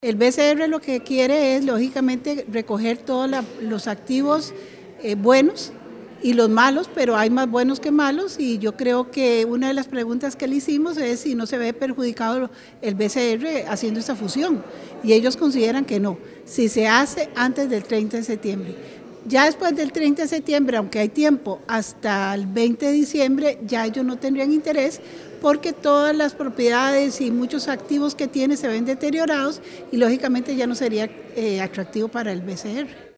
El BCR lo que quiere es, lógicamente, recoger todos los activos buenos y los malos, pero hay más buenos que malos, y yo creo que una de las preguntas que le hicimos es si no se ve perjudicado el BCR haciendo esta fusión, y ellos consideran que no, si se hace antes del 30 de septiembre. Ya después del 30 de septiembre, aunque hay tiempo hasta el 20 de diciembre, ya ellos no tendrían interés porque todas las propiedades y muchos activos que tiene se ven deteriorados y lógicamente ya no sería atractivo para el BCR.